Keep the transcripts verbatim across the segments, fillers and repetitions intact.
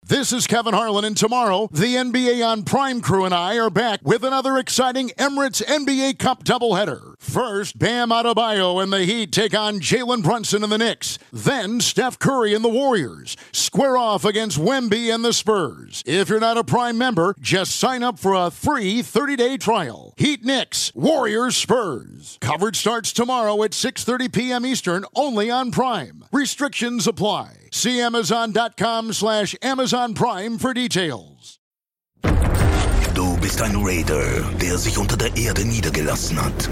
This is Kevin Harlan, and tomorrow, the N B A on Prime crew and I are back with another exciting Emirates N B A Cup doubleheader. First, Bam Adebayo and the Heat take on Jalen Brunson and the Knicks. Then, Steph Curry and the Warriors square off against Wemby and the Spurs. If you're not a Prime member, just sign up for a free thirty-day trial. Heat Knicks, Warriors Spurs. Coverage starts tomorrow at six thirty p.m. Eastern, only on Prime. Restrictions apply. See Amazon.com slash Amazon Prime for details. Du bist ein Raider, der sich unter der Erde niedergelassen hat.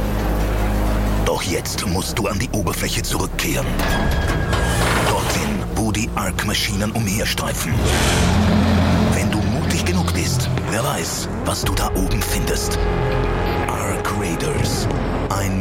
Doch jetzt musst du an die Oberfläche zurückkehren. Dorthin, wo die Ark-Maschinen umherstreifen. Wenn du mutig genug bist, wer weiß, was du da oben findest. Ark Raiders. Ein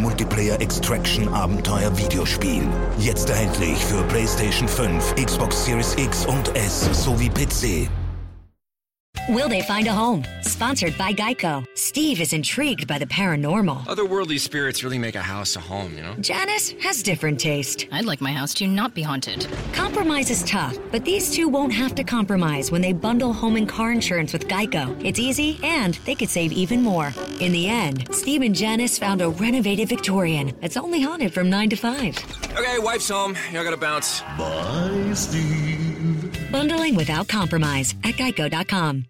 Multiplayer-Extraction-Abenteuer-Videospiel. Jetzt erhältlich für PlayStation fünf, Xbox Series X und S sowie P C. Will they find a home? Sponsored by Geico. Steve is intrigued by the paranormal. Otherworldly spirits really make a house a home, you know? Janice has different taste. I'd like my house to not be haunted. Compromise is tough, but these two won't have to compromise when they bundle home and car insurance with Geico. It's easy, and they could save even more. In the end, Steve and Janice found a renovated Victorian that's only haunted from nine to five. Okay, wife's home. I gotta bounce. Bye, Steve. Bundling without compromise at geico dot com.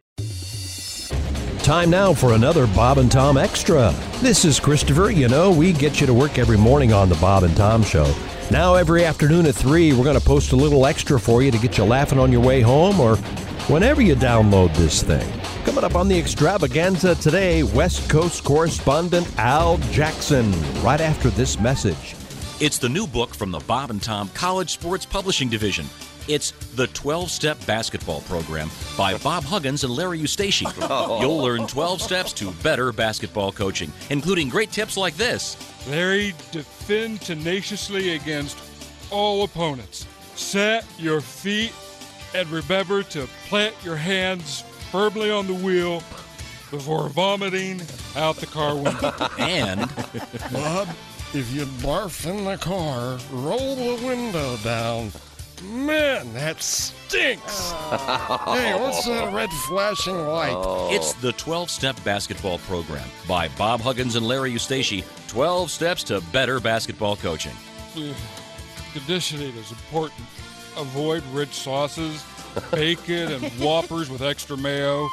Time now for another Bob and Tom Extra. This is Christopher. You know, we get you to work every morning on the Bob and Tom Show. Now every afternoon at three, we're going to post a little extra for you to get you laughing on your way home or whenever you download this thing. Coming up on the extravaganza today, West Coast correspondent Al Jackson, right after this message. It's the new book from the Bob and Tom College Sports Publishing Division. It's the twelve-Step Basketball Program by Bob Huggins and Larry Eustace. You'll learn twelve steps to better basketball coaching, including great tips like this. Larry, defend tenaciously against all opponents. Set your feet and remember to plant your hands firmly on the wheel before vomiting out the car window. And Bob, if you barf in the car, roll the window down. Man, that stinks. Hey, what's that red flashing light? it's the twelve-Step Basketball Program by Bob Huggins and Larry Eustace. twelve steps to better basketball coaching. Conditioning is important. Avoid rich sauces, bacon, and Whoppers with extra mayo.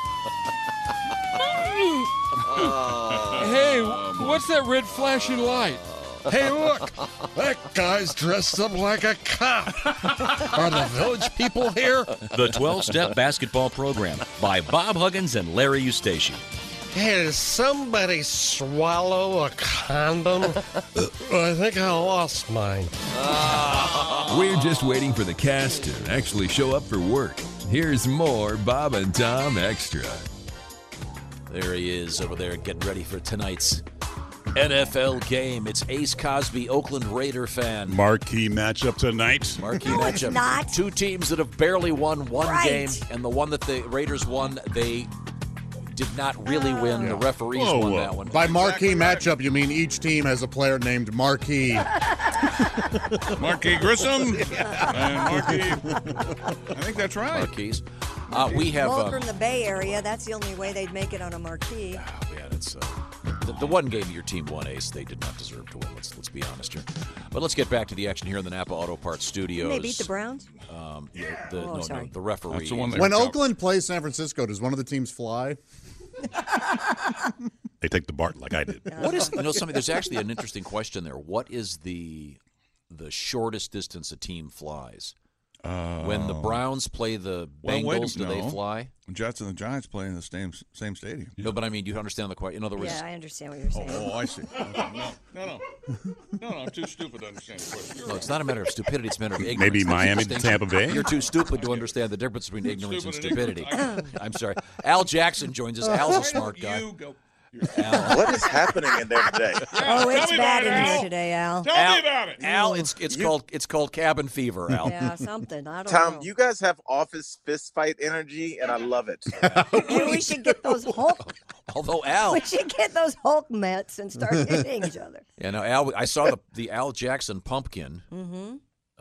Hey, what's that red flashing light? Hey, look, that guy's dressed up like a cop. Are the village people here? The twelve-Step Basketball Program by Bob Huggins and Larry Eustace. Hey, did somebody swallow a condom? I think I lost mine. We're just waiting for the cast to actually show up for work. Here's more Bob and Tom Extra. There he is over there getting ready for tonight's N F L game. It's Ace Cosby, Oakland Raider fan. Marquee matchup tonight. Marquee No, matchup. it's not. Two teams that have barely won one Right. game, and the one that the Raiders won, they did not really win. The referees Whoa, won whoa. that one. By marquee matchup, you mean each team has a player named Marquee. Marquee Grissom and Marquee. I think that's right. Marquees. Uh, we have. Well, uh, from the Bay Area, that's the only way they'd make it on a marquee. Yeah, that's uh, the, the one game your team won, Ace. They did not deserve to win. Let's let's be honest here. But let's get back to the action here in the Napa Auto Parts Studios. Didn't they beat the Browns? Um, yeah, the, Oh, no, sorry. no, the referee. That's the one they When were talking- Oakland plays San Francisco, does one of the teams fly? They take the Bart like I did. What is you know something? There's actually an interesting question there. What is the the shortest distance a team flies? Uh, When the Browns play the well, Bengals, wait a- do they no. fly? The Jets and the Giants play in the same same stadium. No, but I mean, do you understand the question? In other words, Yeah, I understand what you're saying. Oh, I see. Okay, no, no, no. No, no, I'm too stupid to understand the question. no, it's not a matter of stupidity. It's a matter of ignorance. Maybe There's a Miami to distinction. Tampa Bay? You're too stupid to understand the difference between ignorance and Stupid and stupidity. ignorant. I'm sorry. Al Jackson joins us. Al's a smart guy. You go. Al. What is happening in there today? Oh, it's me bad about in it, here Al. today, Al. Tell Al, me about it. Al, it's it's called it's called cabin fever, Al. Yeah, something. I don't Tom, know. you guys have office fist fight energy, and I love it. Maybe we should get those Hulk. Although Al, We should get those Hulk Mets and start hitting each other. yeah, no, Al. I saw the the Al Jackson pumpkin. Mm-hmm.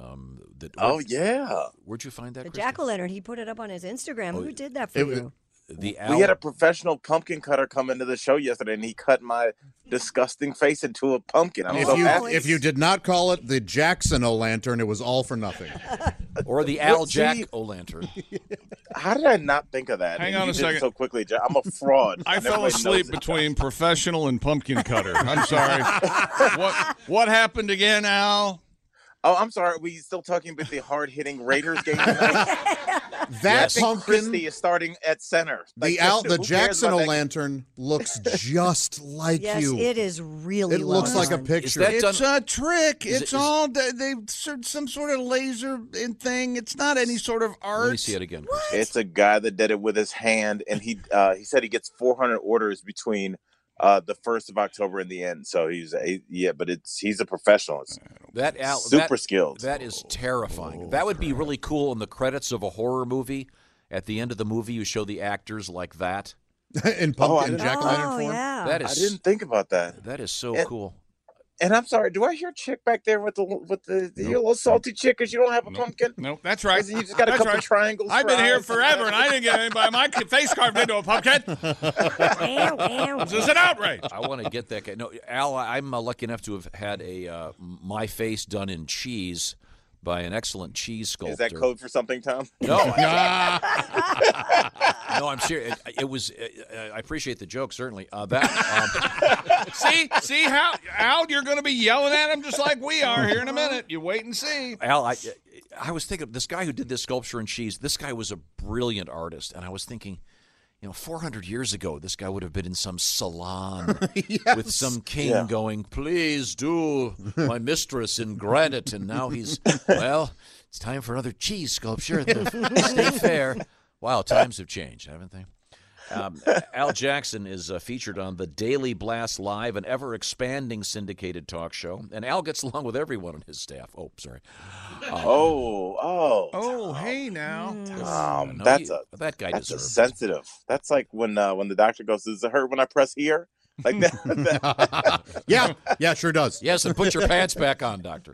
Um, that, Oh, where- yeah. Where'd you find that? The Christy? jack-o'-lantern, he put it up on his Instagram. Oh, Who did that for it- you? The We had a professional pumpkin cutter come into the show yesterday, and he cut my disgusting face into a pumpkin. I'm If so you happy. if you did not call it the Jackson O'Lantern, it was all for nothing. or the Al What- Jack see- O'Lantern. How did I not think of that? Hang You on a did it second. so quickly, Jack. I'm a fraud. I and fell everybody asleep knows it. between professional and pumpkin cutter. I'm sorry. what what happened again, Al? Oh, I'm sorry. Are we still talking about the hard-hitting Raiders game tonight? That I think pumpkin, Christie is starting at center. the Like, Al, who the cares Jackson about that- O'Lantern looks just like Yes, you. it is really It looks well like a done. picture. that It's done- a trick. Is it- It's is- all they they some sort of laser in thing. It's not any sort of art. Let me see it again. It's a guy that did it with his hand, and he uh, he said he gets four hundred orders between uh, the first of October and the end. So he's a, yeah, but it's he's a professional. It's That Al, super that, skilled. That is terrifying. That would be really cool in the credits of a horror movie. At the end of the movie, you show the actors like that. in Oh, I pumpkin didn't- Jack-O'-Lantern Oh, form. yeah. That I is didn't think about that. that is so And- cool. And I'm sorry, do I hear a chick back there with the with the you're a little salty chick because you don't have a pumpkin? No, that's right. You just got a That's couple right. triangles. I've for been here eyes. forever, and I didn't get anybody my face carved into a pumpkin. Ow, ow. This is an outrage. I want to get that guy. No, Al, I'm uh, lucky enough to have had a uh, my face done in cheese by an excellent cheese sculptor. Is that code for something, Tom? No, I, no, I'm serious. It, it was. Uh, I appreciate the joke, certainly. Uh, that. Um, See, see how Al, you're going to be yelling at him just like we are here in a minute. You wait and see. Al, I, I was thinking this guy who did this sculpture in cheese. This guy was a brilliant artist, and I was thinking, you know, four hundred years ago, this guy would have been in some salon Yes. with some king Yeah. going, "Please do my mistress in granite," and now he's well. It's time for another cheese sculpture at the State Fair. Wow, times have changed, haven't they? Um, Al Jackson is uh, featured on the Daily Blast Live, an ever-expanding syndicated talk show. And Al gets along with everyone on his staff. Oh, sorry. Um, Oh, oh, Oh, hey now. um, no, that's he- a that guy that's a deserves it. sensitive. That's like when uh, when the doctor goes, "Does it hurt when I press here?" Like that. yeah, yeah, sure does. Yes, and put your pants back on, doctor.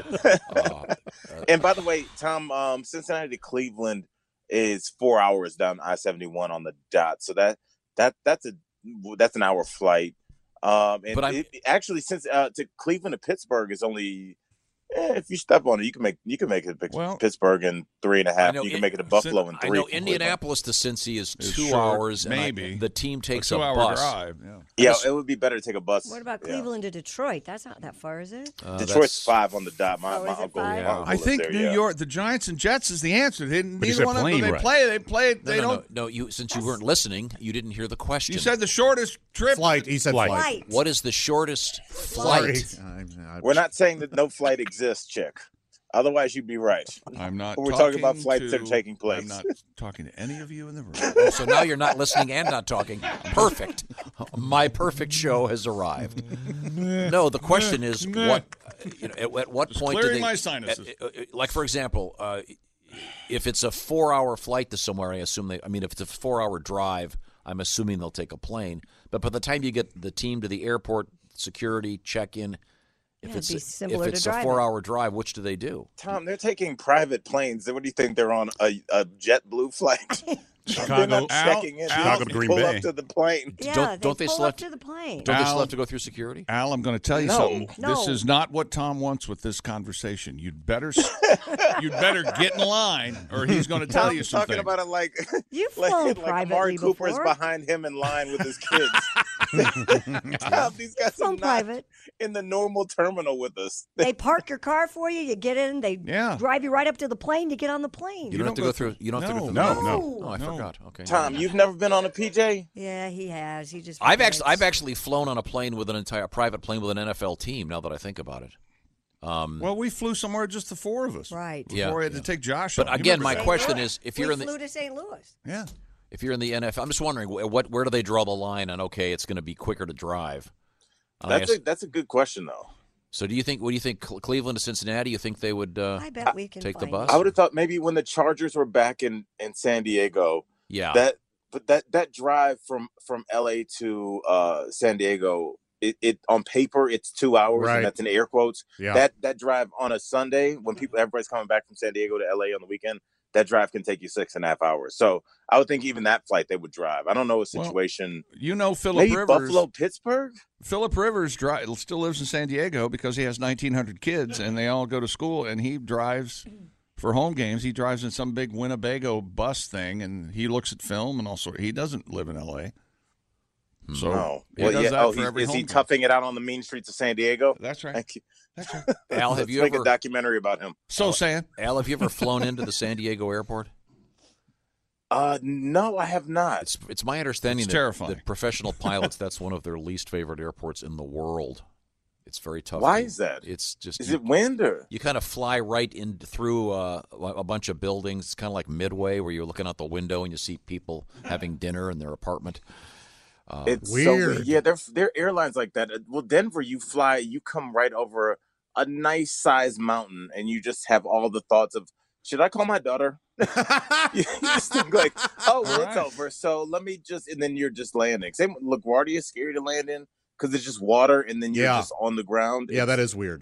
Uh, And by the way, Tom, um, Cincinnati to Cleveland is four hours down I seventy-one on the dot. So that that that's a that's an hour flight. Um, and But I'm- it, actually, since uh, to Cleveland to Pittsburgh is only eh, if you step on it, you can make you can make it to Well, Pittsburgh in three and a I half. know You can it- make it to Buffalo in I three. know from Cleveland. Indianapolis to Cincy is It's two short, hours. and I- maybe. the team takes a a two-hour bus. drive. Yeah. Yeah, just- it would be better to take a bus. What about Yeah. Cleveland to Detroit? That's not that far, is it? Uh, Detroit's that's- five on the dot. My, Oh, my is it uncle, five? my uncle I lives think there, New yeah. York, the Giants and Jets is the answer. They didn't. But he Neither said one of them. plane They ride. play. They play. No, They no, don't. no, no. You since you weren't listening, you didn't hear the question. You said the shortest trip. Flight. He said flight. Flight. What is the shortest Sorry. flight? I- I- We're not saying that no flight exists, chick. Otherwise, you'd be right. I'm not. We're talking about talking flights that to- are taking place. I'm not talking to any of you in the room. Oh, so now you're not listening and not talking. Perfect. My perfect show has arrived. No, the question is what? You know, at, at what Just point do clearing they? my sinuses. uh, uh, like for example, uh, if it's a four-hour flight to somewhere, I assume they. I mean, if it's a four-hour drive, I'm assuming they'll take a plane. But by the time you get the team to the airport, security check-in. If Yeah, it's it'd be a, similar if to it's a driving. four-hour drive, which do they do? Tom, they're taking private planes. What do you think? They're on a, a JetBlue flight? They're Chicago, not checking in. Chicago They to Green pull Bay. up to the plane. Yeah, Don't- don't they pull still up have to the plane. Don't they still Al- have to go through security? Al, I'm going to tell you No. something. This No. is not what Tom wants with this conversation. You'd better, s- you'd better get in line, or he's going to tell you Tom's something. talking about it like You've like, flown like privately Amari Cooper is before. behind him in line with his kids. Tom, these guys are Flown not private. in the normal terminal with us. They park your car for you. You get in. They Yeah. drive you right up to the plane to get on the plane. You don't have to go through. You don't have to go through. No, the- no. Oh, I No. forgot. Okay. Tom, you've never been on a P J? Yeah, he has. He just. I've forgets. actually I've actually flown on a plane with an entire private plane with an N F L team. Now that I think about it, um, Well, we flew somewhere just the four of us. Right. Before Yeah, we had yeah. to take Josh. But on. You again, remember my that. question is, if you're we in flew the to Saint Louis. Yeah. if you're in the N F L, I'm just wondering wh- what where do they draw the line on? Okay, it's going to be quicker to drive. And I That's a guess- that's a good question though. so do you think? What do you think? Cle- Cleveland to Cincinnati? You think they would? Uh, I bet we can take the find bus? I would have thought maybe when the Chargers were back in, in San Diego, yeah. that but that that drive from from L A to uh, San Diego it, it on paper it's two hours, Right. and that's in air quotes. Yeah. That that drive on a Sunday when people everybody's coming back from San Diego to L A on the weekend, that drive can take you six and a half hours. So I would think even that flight they would drive. I don't know a situation. Well, you know, Philip maybe Rivers, Buffalo, Pittsburgh. Philip Rivers dri- still lives in San Diego because he has nineteen hundred kids and they all go to school, and he drives for home games. He drives in some big Winnebago bus thing, and he looks at film and also he doesn't live in L A. So Oh, he well, does yeah. that Oh, for he, every is he home game. toughing it out on the mean streets of San Diego? That's right. Thank you. That's right. Al, have Let's you make ever a documentary about him? So saying, Al, have you ever flown into the San Diego airport? Uh, no, I have not. It's it's my understanding It's that, terrifying. that professional pilots, that's one of their least favorite airports in the world. It's very tough. Why to- is that? It's just Is you, it wind or? you kind of fly right in through uh, a bunch of buildings. It's kind of like Midway, where you're looking out the window and you see people having dinner in their apartment. Uh, It's Weird. so weird. Yeah, they're they're airlines like that. Well, Denver, you fly, you come right over a nice sized mountain, and you just have all the thoughts of, should I call my daughter? you just think like, oh, well, it's over. So let me just, and then you're just landing. Same with LaGuardia is scary to land in because it's just water, and then you're Yeah. just on the ground. Yeah, It's- that is weird.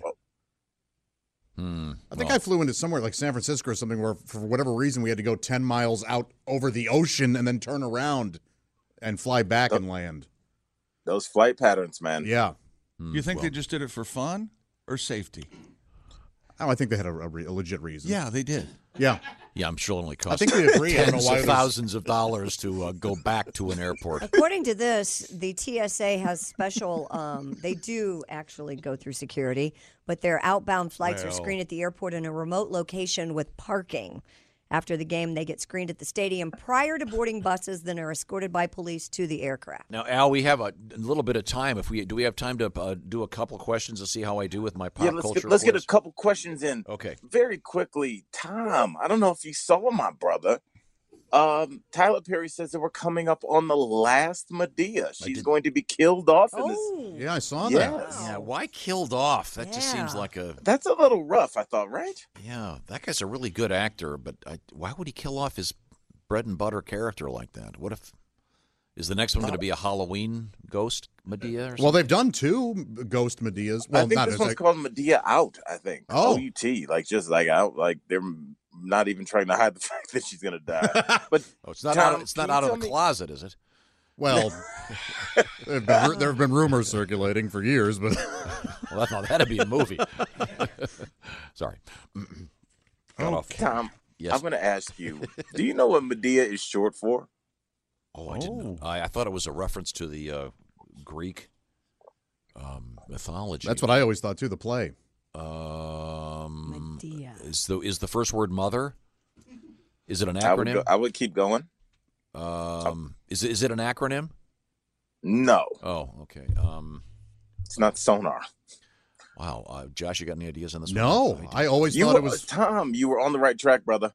hmm, I think well, I flew into somewhere like San Francisco or something where, for whatever reason, we had to go ten miles out over the ocean and then turn around and fly back and land. those flight patterns, man. Yeah. you think well. they just did it for fun or safety? Oh, I think they had a, a, re- a legit reason. Yeah, they did. Yeah. Yeah, I'm sure it only costs I think we agree. I don't know tens why of it was- thousands of dollars to uh, go back to an airport. According to this, the T S A has special, um, they do actually go through security, but their outbound flights are Well. screened at the airport in a remote location with parking. After the game, they get screened at the stadium prior to boarding buses, then are escorted by police to the aircraft. Now, Al, we have a, a little bit of time. If we do, we have time to uh, do a couple questions to see how I do with my pop Yeah, let's culture. get, let's get a quiz? couple questions in. Okay. Very quickly, Tom, I don't know if you saw my brother. Um, Tyler Perry says that we're coming up on the last Medea. She's did- going to be killed off in this. Oh, Yeah, I saw Yes. that. Yeah, why killed off? That just seems Yeah. like a That's a little rough, I thought, right? yeah. That guy's a really good actor, but I, why would he kill off his bread and butter character like that? What if is the next one going to be a Halloween ghost Medea? Or something? Well, they've done two Ghost Medeas. Well, I think not this as one's like, called Medea Out, I think. Oh. O U T, like just like out, like they're not even trying to hide the fact that she's going to die. But oh, it's not Tom, out. It's not can you out of tell the me- closet, is it? well, there have been, ru- there have been rumors circulating for years, but Well, that's not. That'd be a movie. Sorry. Got off. Tom, Yes. I'm going to ask you, do you know what Medea is short for? Oh, I didn't know. I, I thought it was a reference to the uh, Greek um, mythology. that's what I always thought too. The play. Um, Medea. is the is the first word mother? Is it an I would, acronym? go, I would keep going. Um, is it is it an acronym? No, Oh, okay. Um, it's not sonar. wow, uh, Josh, you got any ideas on this? one? No, do- I always You thought were, it was. Tom, you were on the right track, brother.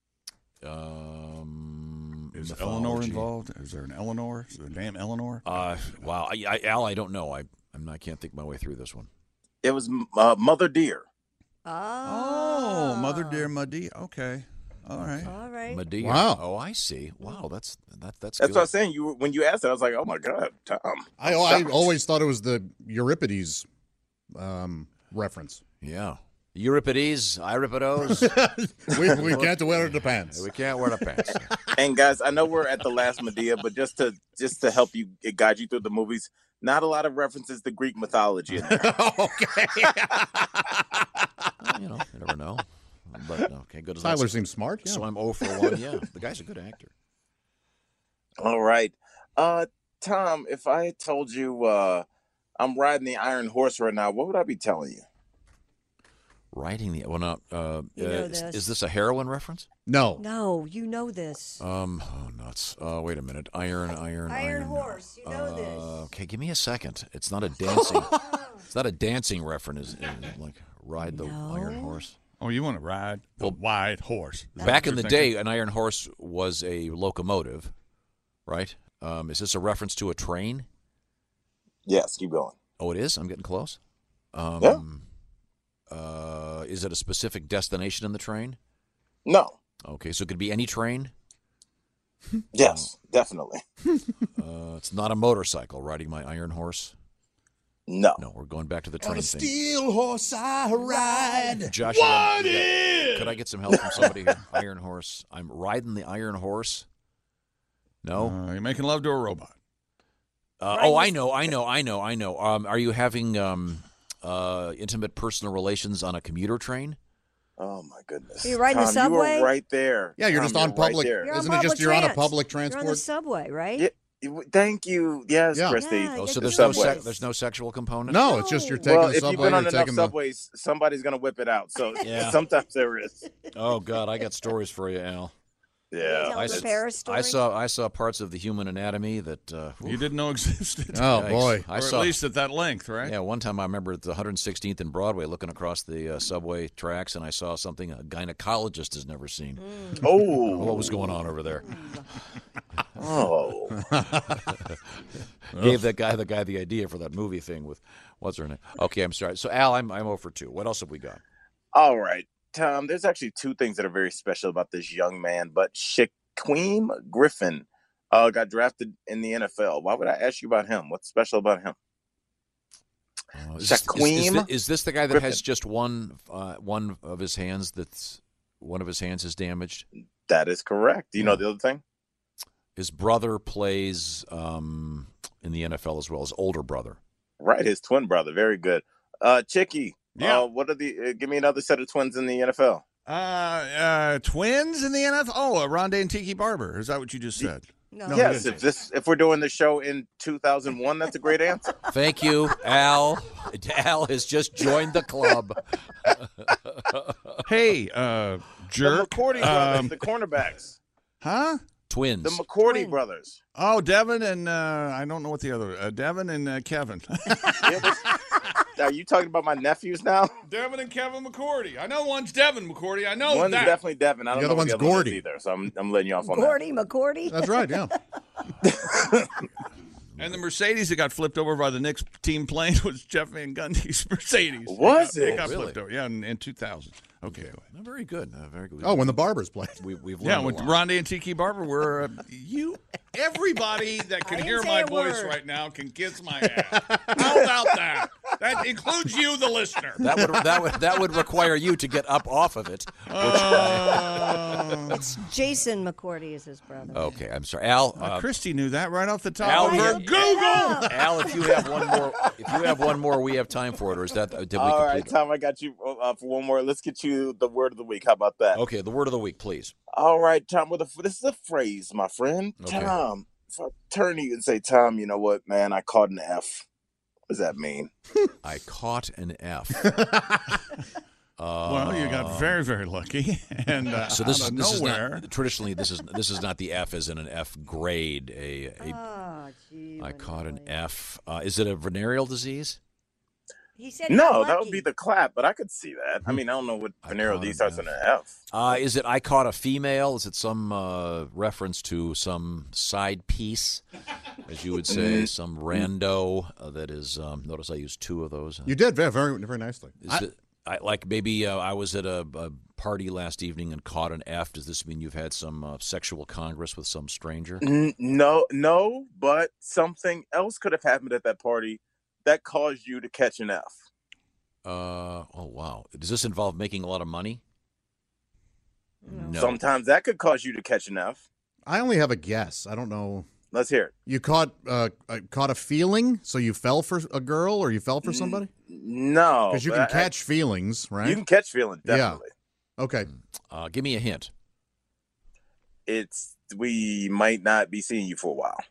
Um, Is mythology. Eleanor involved? Is there an Eleanor? Is there a damn Eleanor? Uh, wow, I, I, Al, I don't know. I I'm not, I can't think my way through this one. It was uh, Mother Dear. Oh, Mother Dear Medea. Okay. All right. All right. Medea. Wow. Oh, I see. Wow, that's that, that's That's good. what I was saying. You were- when you asked it, I was like, oh my god, Tom. I, I always thought it was the Euripides um, reference. Yeah. Euripides, Euripides. we, we can't wear the pants. We can't wear the pants. And guys, I know we're at the last Medea, but just to just to help you guide you through the movies, not a lot of references to Greek mythology in there. Okay. Well, you know, you never know. But okay, good. as Tyler that's- seems smart. Yeah. So I'm zero for one. Yeah, the guy's a good actor. All right. Uh Tom, if I had told you uh I'm riding the Iron Horse right now, what would I be telling you? Writing the well, no, uh, You know uh, is, this. is this a heroin reference? No. No, you know this. Um, oh nuts. Uh, wait a minute. Iron, iron, iron. Iron Horse, you know Uh, this. okay, give me a second. It's not a dancing. It's not a dancing reference. Is it like ride the iron horse. Oh, you want to ride the Well, white horse? Is that Back what in the you're day, thinking? an iron horse was a locomotive, right? Um, is this a reference to a train? Yes, keep going. Oh, it is? I'm getting close. Um, Yeah. Uh, is it a specific destination in the train? No. Okay, so it could be any train. Yes, definitely. Uh, it's not a motorcycle riding my iron horse. No. No, we're going back to the train On a thing. steel horse I ride. Josh, you got- what you got- is? could I get some help from somebody here? Iron horse. I'm riding the iron horse. No? Uh, you're making love to a robot. Uh, oh, I know, I know, I know, I know. Um, are you having um, uh, intimate personal relations on a commuter train? Oh my goodness! Are you riding the Tom, subway? You were right there. Yeah, you're Tom, just on right public. there. You're on Isn't it just public you're on a trans. public You're on transport? the subway, right? Yeah, you- thank you. Yes, Yeah. Christy. Yeah, Oh, get so the there's no subways. se- there's no sexual component. No, it's just you're taking Well, the if subway. you've been on you're enough taking the. subways, somebody's gonna whip it out. So Yeah. sometimes there is. Oh God, I got stories for you, Al. Yeah. Tell I, us a s- Paris story. I saw I saw parts of the human anatomy that uh, You didn't know existed. Oh Yikes. boy. I or saw at least at that length, right? Yeah, one time I remember at the one hundred sixteenth and Broadway looking across the uh, subway tracks, and I saw something a gynecologist has never seen. Oh. What was going on over there? Oh. Gave that guy the guy the idea for that movie thing with what's her name? Okay, I'm sorry. So Al, I'm I'm oh for two. What else have we got? All right, Tom. There's actually two things that are very special about this young man, but Shaquem Griffin uh, got drafted in the N F L. Why would I ask you about him? What's special about him? Uh, is, this, is, is, Shaquem thi- is this the guy that Griffin. has just one uh, one of his hands that's one of his hands is damaged? That is correct. Do you know the other thing? His brother plays um, in the N F L as well. His older brother. Right, his twin brother. Very good. Uh, Chicky. Yeah. Uh, what are the? Uh, give me another set of twins in the N F L. Uh, uh, twins in the N F L? Oh, uh, Rondé and Tiki Barber. Is that what you just said? No. yes. If this, if we're doing the show in two thousand one, that's a great answer. Thank you, Al. Al has just joined the club. Hey, uh, jerk. The McCourty brothers, Um, the cornerbacks. Huh? Twins. The McCourty brothers. Oh, Devin and uh, I don't know what the other. Uh, Devin and uh, Kevin. Are you talking about my nephews now? Devin and Kevin McCourty. I know one's Devin McCourty. I know One's that. definitely Devin. I don't The know other what the one's other one is Gordy. either. So I'm, I'm letting you off on Gordy McCourty. That's right. Yeah. And the Mercedes that got flipped over by the Knicks team plane was Jeff Van Gundy's Mercedes. Was it? Got, it? it got Really? flipped over. Yeah, in, in two thousand. Okay. Anyway. Oh, very good. Uh, very good. Oh, when the Barbers played. We, we've Yeah, learned with a lot. Rondé and Tiki Barber were uh, you. Everybody that can I didn't hear say my a voice word. right now can kiss my ass. How about that? That includes you, the listener. That would that would that would require you to get up off of it. Which, Uh, It's Jason McCourty is his brother. okay, I'm sorry, Al. Uh, Christy knew that right off the top Al, of her you- Google. Al, if you have one more, if you have one more, we have time for it, or is that uh, did we All complete right, it? Tom, I got you uh, for one more. Let's get you the word of the week. How about that? Okay, the word of the week, please. All right, Tom. With a, this is a phrase, my friend. Okay. Tom, if I turn to you and say, Tom, you know what, man? I caught an F. What does that mean? I caught an F. Well, you got very, very lucky, and uh, So this out is of this is nowhere. not traditionally this is this is not the F as in an F grade. A, a Oh, gee. I caught an F. Uh, is it a venereal disease? He said he No, got that would lucky. be the clap, but I could see that. I mean, I don't know what I venereal caught D an starts F. in an F. Uh, is it I caught a female? Is it some uh, reference to some side piece, as you would say, some rando uh, that is? Um, notice I used two of those. You did very, very, very nicely. Is I- it, I, like maybe uh, I was at a, a party last evening and caught an F. Does this mean you've had some uh, sexual congress with some stranger? N- No, no, but something else could have happened at that party that caused you to catch an F. Uh, oh, wow. Does this involve making a lot of money? No. Sometimes that could cause you to catch an F. I only have a guess. I don't know. Let's hear it. You caught uh, uh, caught a feeling, so you fell for a girl or you fell for somebody? No. Because you but can I- catch feelings, right? You can catch feeling, Yeah. definitely. Okay. Uh, give me a hint. It's we might not be seeing you for a while.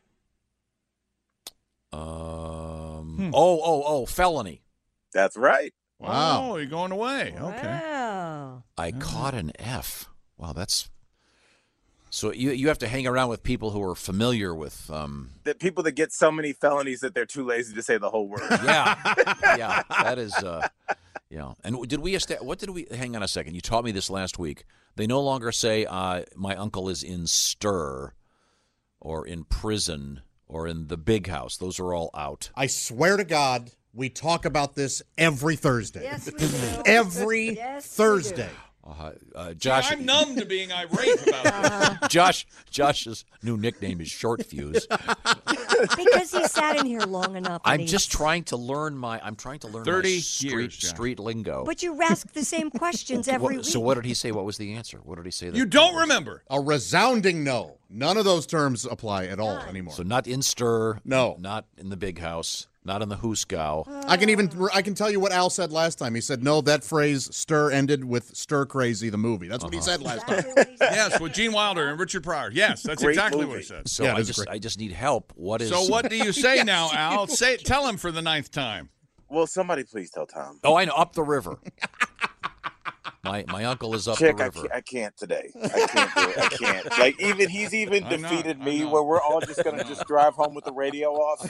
Um. Oh, oh, oh, felony. That's right. Wow, you're going away. Okay. Wow. I caught an F. Wow, that's so you you have to hang around with people who are familiar with. Um, The people that get so many felonies that they're too lazy to say the whole word. yeah, yeah, that is. Uh, yeah, and did we? Esta- what did we? Hang on a second. You taught me this last week. They no longer say uh, my uncle is in stir, or in prison, or in the big house. Those are all out. I swear to God, we talk about this every Thursday. Yes, we do. Every Yes, we Thursday. Uh, uh, Josh, See, I'm numb to being irate about this. Josh, Josh's new nickname is Short Fuse. Because he sat in here long enough. and I'm he's- just trying to learn my. I'm trying to learn my thirty street years, Josh. street lingo. But you ask the same questions every What- week. So what did he say? What was the answer? What did he say? That You don't remember. A resounding no. None of those terms apply at all anymore. So not in stir. No. Not in the big house. Not in the hoosegow. I can even I can tell you what Al said last time. He said, no, that phrase stir ended with Stir Crazy, the movie. That's what he said last time. Yes, with Gene Wilder and Richard Pryor. Yes, that's Great exactly movie. what he said. So Yeah, it I is just great. I just need help. What is So what do you say Yes, now, you Al? Say, tell him for the ninth time. Well, somebody please tell Tom. Oh, I know. Up the river. My my uncle is up Chick, the I river. can't, I can't today. I can't do it. I can't. Like even he's even I know, defeated I me, know. where we're all just gonna just drive home with the radio off.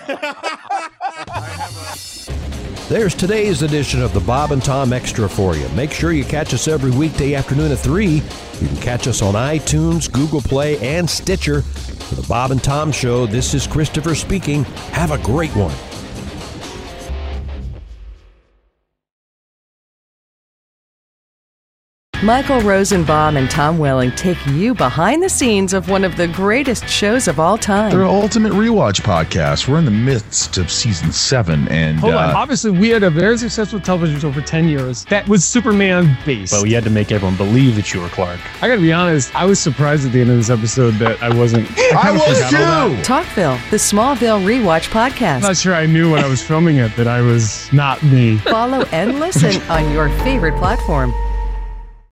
There's today's edition of the Bob and Tom Extra for you. Make sure you catch us every weekday afternoon at three. You can catch us on iTunes, Google Play, and Stitcher. For the Bob and Tom Show, this is Christopher speaking. Have a great one. Michael Rosenbaum and Tom Welling take you behind the scenes of one of the greatest shows of all time. They're Ultimate Rewatch Podcast. We're in the midst of season seven, and Hold on. uh, Obviously, we had a very successful television show for ten years that was Superman based. But we had to make everyone believe that you were Clark. I gotta be honest, I was surprised at the end of this episode that I wasn't. I, I kinda was forgot all that. Talkville, the Smallville Rewatch Podcast. I'm not sure I knew when I was filming it that I was not me. Follow and listen on your favorite platform.